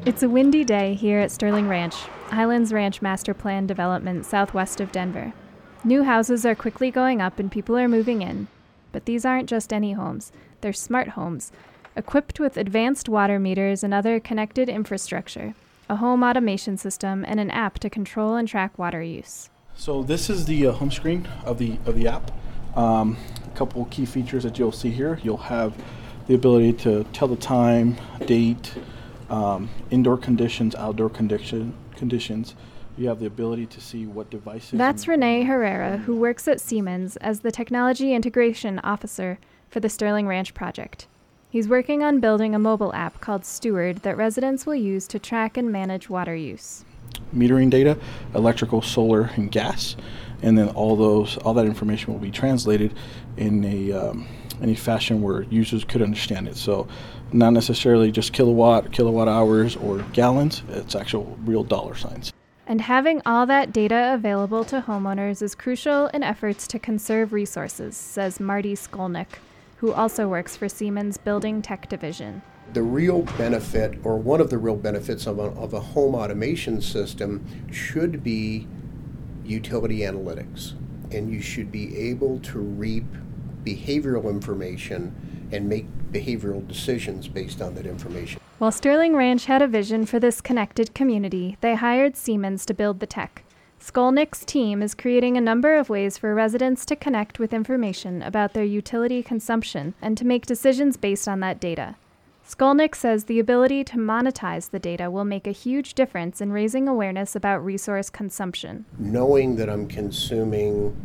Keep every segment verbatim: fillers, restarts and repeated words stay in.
It's a windy day here at Sterling Ranch, Highlands Ranch Master Plan development southwest of Denver. New houses are quickly going up and people are moving in. But these aren't just any homes, they're smart homes, equipped with advanced water meters and other connected infrastructure, a home automation system, and an app to control and track water use. So this is the uh, home screen of the of the app. Um, a couple key features that you'll see here. You'll have the ability to tell the time, date, um, indoor conditions, outdoor condition, conditions. You have the ability to see what devices... That's Renee Herrera, who works at Siemens as the Technology Integration Officer for the Sterling Ranch project. He's working on building a mobile app called Steward that residents will use to track and manage water use. Metering data, electrical, solar, and gas, and then all those, all that information will be translated in a um, any fashion where users could understand it. So, not necessarily just kilowatt, kilowatt hours, or gallons. It's actual real dollar signs. And having all that data available to homeowners is crucial in efforts to conserve resources, says Marty Skolnick, who also works for Siemens' Building Tech Division. The real benefit, or one of the real benefits of a, of a home automation system should be utility analytics. And you should be able to reap behavioral information and make behavioral decisions based on that information. While Sterling Ranch had a vision for this connected community, they hired Siemens to build the tech. Skolnick's team is creating a number of ways for residents to connect with information about their utility consumption and to make decisions based on that data. Skolnick says the ability to monetize the data will make a huge difference in raising awareness about resource consumption. Knowing that I'm consuming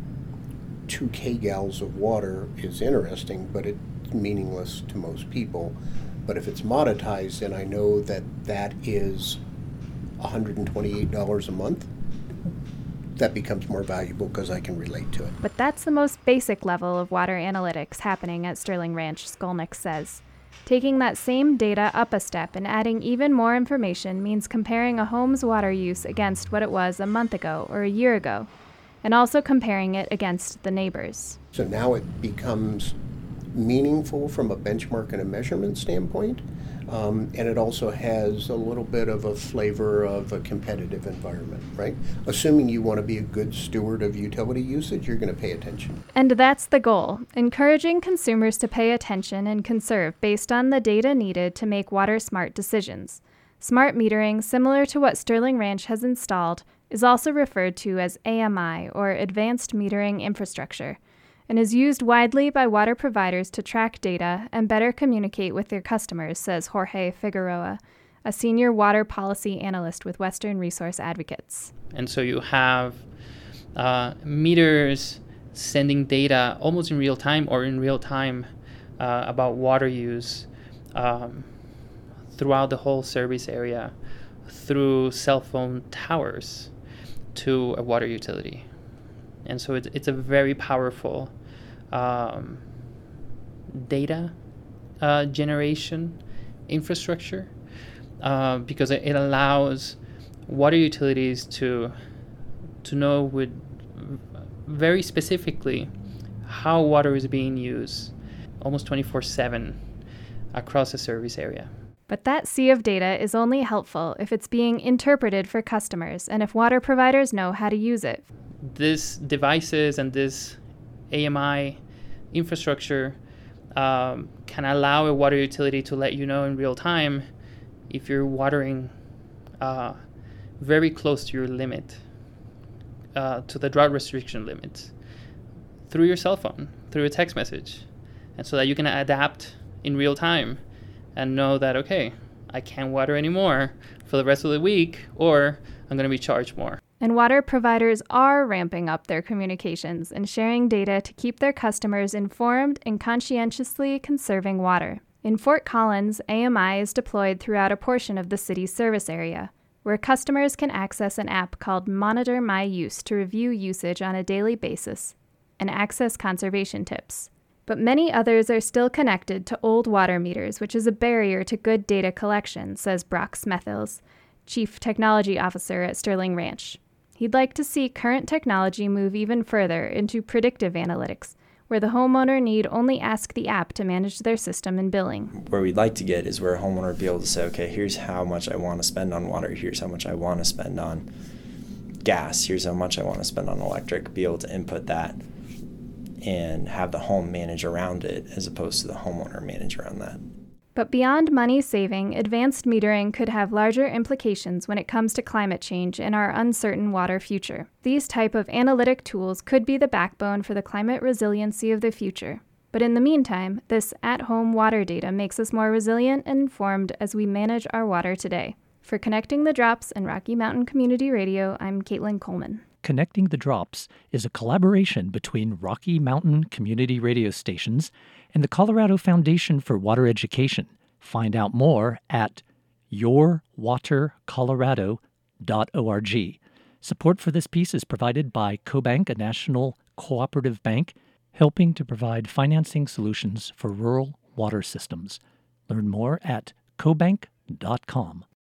two kilogallons of water is interesting, but it's meaningless to most people. But if it's monetized and I know that that is one hundred twenty-eight dollars a month, that becomes more valuable because I can relate to it. But that's the most basic level of water analytics happening at Sterling Ranch, Skolnick says. Taking that same data up a step and adding even more information means comparing a home's water use against what it was a month ago or a year ago, and also comparing it against the neighbors. So now it becomes meaningful from a benchmark and a measurement standpoint, um, and it also has a little bit of a flavor of a competitive environment, right? Assuming you want to be a good steward of utility usage, you're going to pay attention. And that's the goal, encouraging consumers to pay attention and conserve based on the data needed to make water-smart decisions. Smart metering, similar to what Sterling Ranch has installed, is also referred to as A M I, or Advanced Metering Infrastructure, and is used widely by water providers to track data and better communicate with their customers, says Jorge Figueroa, a senior water policy analyst with Western Resource Advocates. And so you have uh, meters sending data almost in real time or in real time uh, about water use um, throughout the whole service area through cell phone towers to a water utility. And so it's, it's a very powerful um, data uh, generation infrastructure uh, because it, it allows water utilities to to know with very specifically how water is being used almost twenty-four seven across the service area. But that sea of data is only helpful if it's being interpreted for customers and if water providers know how to use it. These devices and this A M I infrastructure um, can allow a water utility to let you know in real time if you're watering uh, very close to your limit, uh, to the drought restriction limit, through your cell phone, through a text message, and so that you can adapt in real time and know that, okay, I can't water anymore for the rest of the week, or I'm going to be charged more. And water providers are ramping up their communications and sharing data to keep their customers informed and conscientiously conserving water. In Fort Collins, A M I is deployed throughout a portion of the city's service area, where customers can access an app called Monitor My Use to review usage on a daily basis and access conservation tips. But many others are still connected to old water meters, which is a barrier to good data collection, says Brock Smethils, Chief Technology Officer at Sterling Ranch. He'd like to see current technology move even further into predictive analytics, where the homeowner need only ask the app to manage their system and billing. Where we'd like to get is where a homeowner would be able to say, okay, here's how much I want to spend on water, here's how much I want to spend on gas, here's how much I want to spend on electric, be able to input that and have the home manage around it as opposed to the homeowner manage around that. But beyond money saving, advanced metering could have larger implications when it comes to climate change and our uncertain water future. These type of analytic tools could be the backbone for the climate resiliency of the future. But in the meantime, this at-home water data makes us more resilient and informed as we manage our water today. For Connecting the Drops and Rocky Mountain Community Radio, I'm Caitlin Coleman. Connecting the Drops is a collaboration between Rocky Mountain Community Radio stations and the Colorado Foundation for Water Education. Find out more at your water colorado dot org. Support for this piece is provided by CoBank, a national cooperative bank, helping to provide financing solutions for rural water systems. Learn more at cobank dot com.